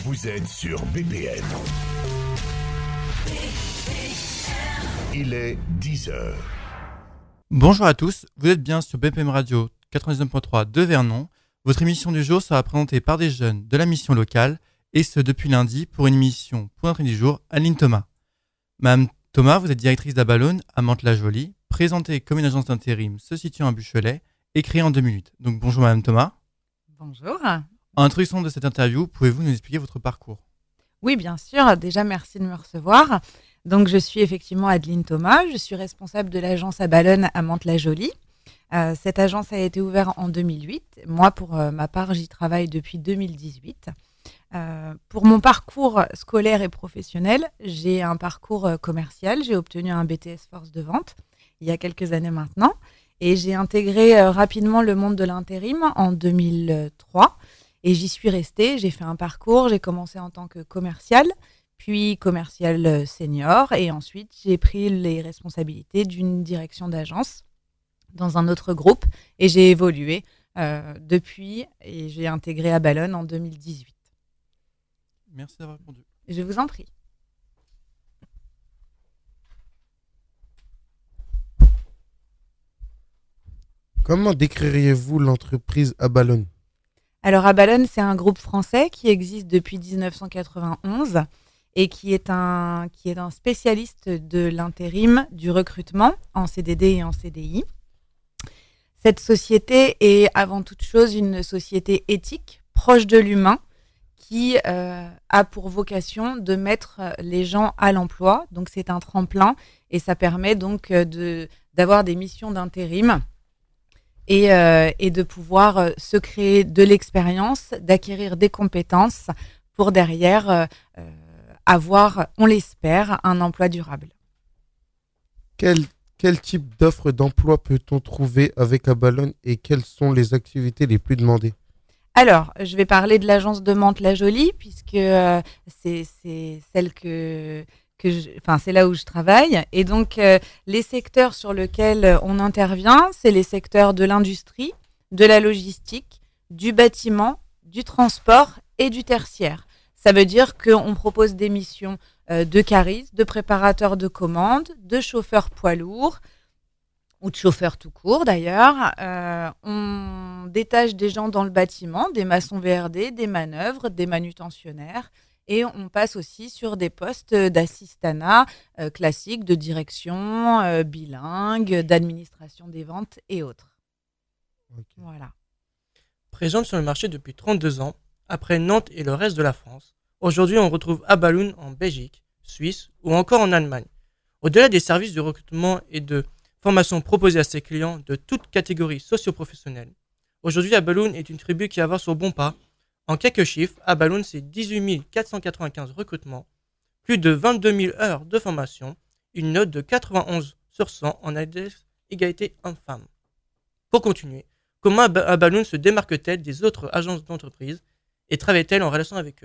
Vous êtes sur BPM. Il est 10h. Bonjour à tous, vous êtes bien sur BPM Radio 99.3 de Vernon. Votre émission du jour sera présentée par des jeunes de la mission locale, et ce depuis lundi pour une émission pour l'entrée du jour, Aline Thomas. Madame Thomas, vous êtes directrice d'Abalone à Mantes-la-Jolie, présentée comme une agence d'intérim se situant à Buchelet et créée en 2008. Donc bonjour Madame Thomas. Bonjour. En introduction de cette interview, pouvez-vous nous expliquer votre parcours ? Oui, bien sûr. Déjà, merci de me recevoir. Donc, je suis effectivement Adeline Thomas. Je suis responsable de l'agence Abalone à Mantes-la-Jolie. Cette agence a été ouverte en 2008. Moi, pour ma part, j'y travaille depuis 2018. Pour mon parcours scolaire et professionnel, j'ai un parcours commercial. J'ai obtenu un BTS Force de vente il y a quelques années maintenant. Et j'ai intégré rapidement le monde de l'intérim en 2003. Et j'y suis restée. J'ai fait un parcours. J'ai commencé en tant que commercial, puis commercial senior. Et ensuite, j'ai pris les responsabilités d'une direction d'agence dans un autre groupe. Et j'ai évolué depuis. Et j'ai intégré Abalone en 2018. Merci d'avoir répondu. Je vous en prie. Comment décririez-vous l'entreprise Abalone ? Alors, Abalone, c'est un groupe français qui existe depuis 1991 et qui est un spécialiste de l'intérim, du recrutement en CDD et en CDI. Cette société est avant toute chose une société éthique, proche de l'humain, qui a pour vocation de mettre les gens à l'emploi. Donc, c'est un tremplin et ça permet donc d'avoir des missions d'intérim et de pouvoir se créer de l'expérience, d'acquérir des compétences pour derrière avoir, on l'espère, un emploi durable. Quel type d'offre d'emploi peut-on trouver avec Abalone et quelles sont les activités les plus demandées ? Alors, je vais parler de l'agence de Mantes-la-Jolie puisque c'est celle c'est là où je travaille. Et donc, les secteurs sur lesquels on intervient, c'est les secteurs de l'industrie, de la logistique, du bâtiment, du transport et du tertiaire. Ça veut dire qu'on propose des missions de caristes, de préparateurs de commandes, de chauffeurs poids lourds ou de chauffeurs tout court d'ailleurs. On détache des gens dans le bâtiment, des maçons VRD, des manœuvres, des manutentionnaires. Et on passe aussi sur des postes d'assistanat classiques, de direction, bilingue, d'administration des ventes et autres. Okay. Voilà. Présente sur le marché depuis 32 ans, après Nantes et le reste de la France, aujourd'hui on retrouve Abalone en Belgique, Suisse ou encore en Allemagne. Au-delà des services de recrutement et de formation proposés à ses clients de toutes catégories socio-professionnelles, aujourd'hui Abalone est une tribu qui avance au bon pas. En quelques chiffres, Abalone, c'est 18 495 recrutements, plus de 22 000 heures de formation, une note de 91 sur 100 en index égalité homme-femme. Pour continuer, comment Abalone se démarque-t-elle des autres agences d'entreprise et travaille-t-elle en relation avec eux ?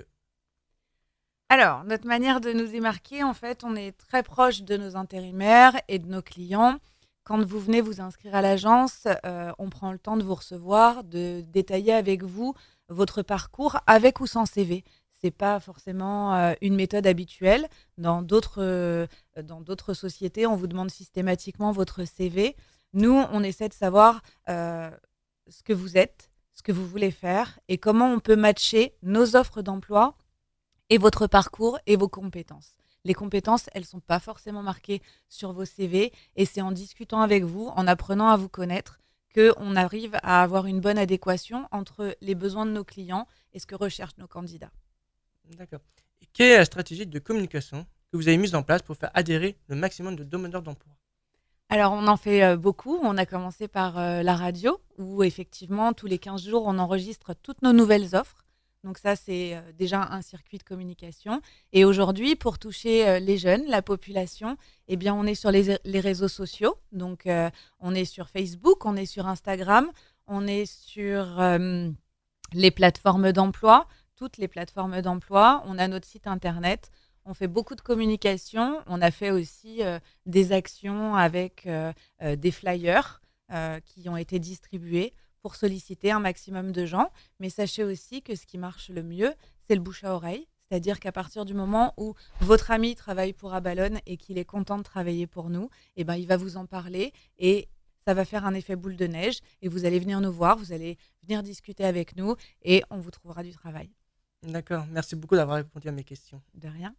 Alors, notre manière de nous démarquer, en fait, on est très proche de nos intérimaires et de nos clients. Quand vous venez vous inscrire à l'agence, on prend le temps de vous recevoir, de détailler avec vous votre parcours avec ou sans CV. Ce n'est pas forcément une méthode habituelle. Dans d'autres sociétés, on vous demande systématiquement votre CV. Nous, on essaie de savoir ce que vous êtes, ce que vous voulez faire et comment on peut matcher nos offres d'emploi et votre parcours et vos compétences. Les compétences, elles ne sont pas forcément marquées sur vos CV et c'est en discutant avec vous, en apprenant à vous connaître, qu'on arrive à avoir une bonne adéquation entre les besoins de nos clients et ce que recherchent nos candidats. D'accord. Et quelle est la stratégie de communication que vous avez mise en place pour faire adhérer le maximum de demandeurs d'emploi ? Alors, on en fait beaucoup. On a commencé par la radio, où effectivement, tous les 15 jours, on enregistre toutes nos nouvelles offres. Donc ça, c'est déjà un circuit de communication. Et aujourd'hui, pour toucher les jeunes, la population, eh bien, on est sur les réseaux sociaux. Donc, on est sur Facebook, on est sur Instagram, on est sur les plateformes d'emploi, toutes les plateformes d'emploi. On a notre site internet. On fait beaucoup de communication. On a fait aussi des actions avec des flyers qui ont été distribués pour solliciter un maximum de gens. Mais sachez aussi que ce qui marche le mieux, c'est le bouche à oreille. C'est-à-dire qu'à partir du moment où votre ami travaille pour Abalone et qu'il est content de travailler pour nous, eh ben, il va vous en parler et ça va faire un effet boule de neige et vous allez venir nous voir, vous allez venir discuter avec nous et on vous trouvera du travail. D'accord, merci beaucoup d'avoir répondu à mes questions. De rien.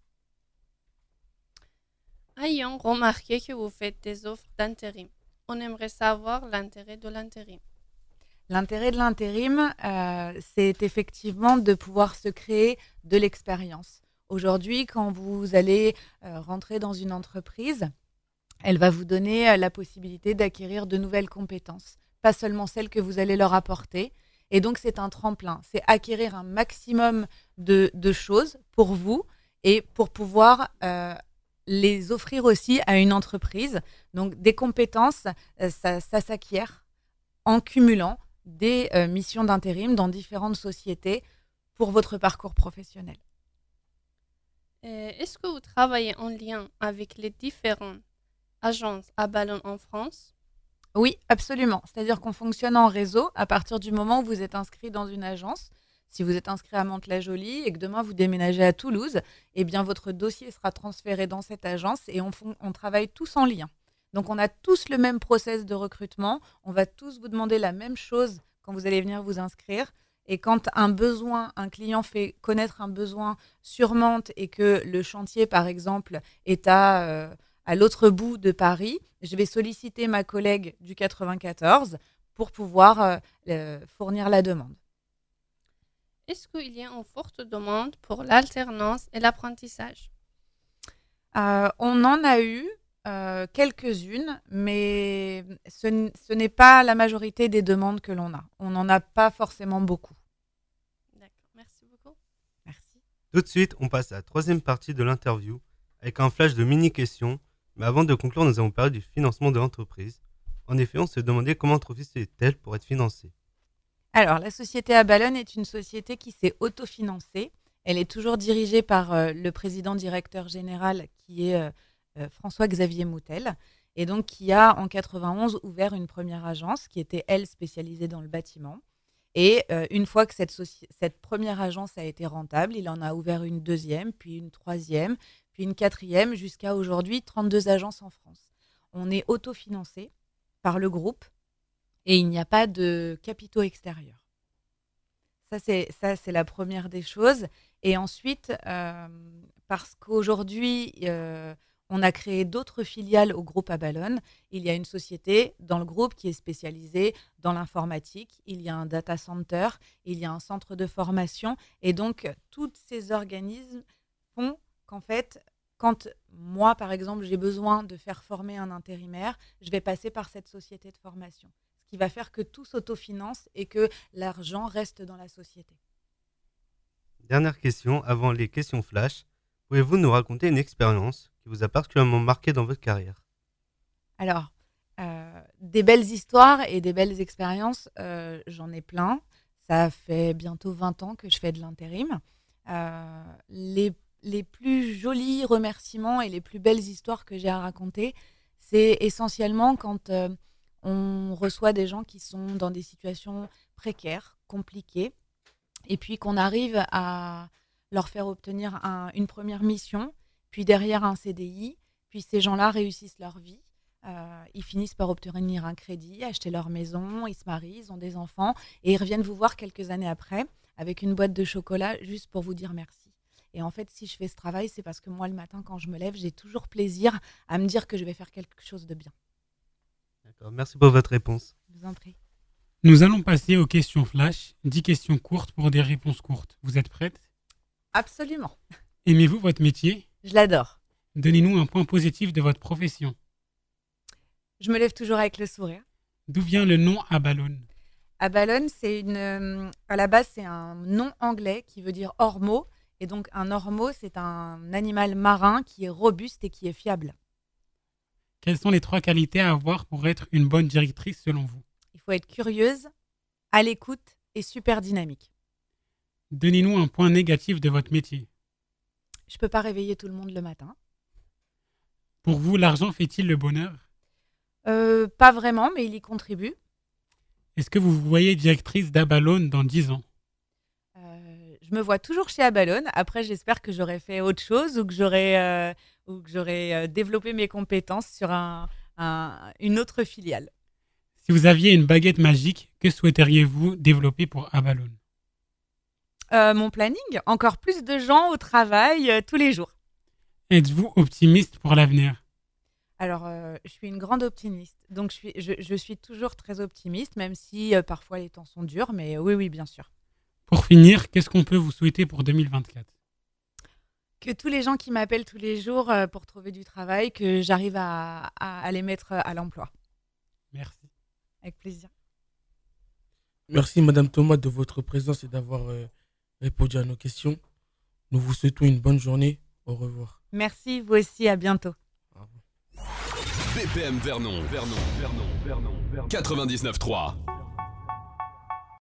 Ayant remarqué que vous faites des offres d'intérim, on aimerait savoir l'intérêt de l'intérim. L'intérêt de l'intérim, c'est effectivement de pouvoir se créer de l'expérience. Aujourd'hui, quand vous allez rentrer dans une entreprise, elle va vous donner la possibilité d'acquérir de nouvelles compétences, pas seulement celles que vous allez leur apporter. Et donc, c'est un tremplin. C'est acquérir un maximum de choses pour vous et pour pouvoir les offrir aussi à une entreprise. Donc, des compétences, ça s'acquiert en cumulant des missions d'intérim dans différentes sociétés pour votre parcours professionnel. Est-ce que vous travaillez en lien avec les différentes agences Abalone en France? Oui, absolument. C'est-à-dire qu'on fonctionne en réseau à partir du moment où vous êtes inscrit dans une agence. Si vous êtes inscrit à Mantes-la-Jolie et que demain vous déménagez à Toulouse, eh bien votre dossier sera transféré dans cette agence et on travaille tous en lien. Donc, on a tous le même process de recrutement. On va tous vous demander la même chose quand vous allez venir vous inscrire. Et quand un client fait connaître un besoin sur Mantes et que le chantier, par exemple, est à l'autre bout de Paris, je vais solliciter ma collègue du 94 pour pouvoir fournir la demande. Est-ce qu'il y a une forte demande pour l'alternance et l'apprentissage? On en a eu. Quelques-unes, mais ce n'est pas la majorité des demandes que l'on a. On n'en a pas forcément beaucoup. D'accord, merci beaucoup. Merci. Tout de suite, on passe à la troisième partie de l'interview avec un flash de mini-questions. Mais avant de conclure, nous allons parler du financement de l'entreprise. En effet, on se demandait comment l'entreprise est-elle pour être financée. Alors, la société Abalone est une société qui s'est autofinancée. Elle est toujours dirigée par le président-directeur général qui est François-Xavier Moutel, et donc qui a en 91 ouvert une première agence qui était, elle, spécialisée dans le bâtiment. Et une fois que cette première agence a été rentable, il en a ouvert une deuxième, puis une troisième, puis une quatrième, jusqu'à aujourd'hui 32 agences en France. On est autofinancé par le groupe et il n'y a pas de capitaux extérieurs. Ça, c'est la première des choses. Et ensuite, parce qu'aujourd'hui, on a créé d'autres filiales au groupe Abalone. Il y a une société dans le groupe qui est spécialisée dans l'informatique. Il y a un data center, il y a un centre de formation. Et donc, tous ces organismes font qu'en fait, quand moi, par exemple, j'ai besoin de faire former un intérimaire, je vais passer par cette société de formation. Ce qui va faire que tout s'autofinance et que l'argent reste dans la société. Dernière question, avant les questions flash. Pouvez-vous nous raconter une expérience qui vous a particulièrement marqué dans votre carrière? Alors, des belles histoires et des belles expériences, j'en ai plein. Ça fait bientôt 20 ans que je fais de l'intérim. Les plus jolis remerciements et les plus belles histoires que j'ai à raconter, c'est essentiellement quand on reçoit des gens qui sont dans des situations précaires, compliquées, et puis qu'on arrive à leur faire obtenir une première mission, puis derrière un CDI, puis ces gens-là réussissent leur vie. Ils finissent par obtenir un crédit, acheter leur maison, ils se marient, ils ont des enfants, et ils reviennent vous voir quelques années après avec une boîte de chocolat juste pour vous dire merci. Et en fait, si je fais ce travail, c'est parce que moi, le matin, quand je me lève, j'ai toujours plaisir à me dire que je vais faire quelque chose de bien. D'accord, merci pour votre réponse. Je vous en prie. Nous allons passer aux questions flash. 10 questions courtes pour des réponses courtes. Vous êtes prête? Absolument. Aimez-vous votre métier? Je l'adore. Donnez-nous un point positif de votre profession. Je me lève toujours avec le sourire. D'où vient le nom Abalone? Abalone, à la base, c'est un nom anglais qui veut dire ormeau. Et donc, un ormeau, c'est un animal marin qui est robuste et qui est fiable. Quelles sont les 3 qualités à avoir pour être une bonne directrice selon vous? Il faut être curieuse, à l'écoute et super dynamique. Donnez-nous un point négatif de votre métier. Je ne peux pas réveiller tout le monde le matin. Pour vous, l'argent fait-il le bonheur? Pas vraiment, mais il y contribue. Est-ce que vous vous voyez directrice d'Abalone dans 10 ans? Je me vois toujours chez Abalone. Après, j'espère que j'aurai fait autre chose ou que j'aurai développé mes compétences sur une autre filiale. Si vous aviez une baguette magique, que souhaiteriez-vous développer pour Abalone? Mon planning, encore plus de gens au travail tous les jours. Êtes-vous optimiste pour l'avenir? Alors, je suis une grande optimiste. Donc, je suis toujours très optimiste, même si parfois les temps sont durs. Mais oui, bien sûr. Pour finir, qu'est-ce qu'on peut vous souhaiter pour 2024? Que tous les gens qui m'appellent tous les jours pour trouver du travail, que j'arrive à les mettre à l'emploi. Merci. Avec plaisir. Merci Madame Thomas de votre présence et d'avoir répondu à nos questions. Nous vous souhaitons une bonne journée. Au revoir. Merci, vous aussi, à bientôt. BPM Vernon 99.3.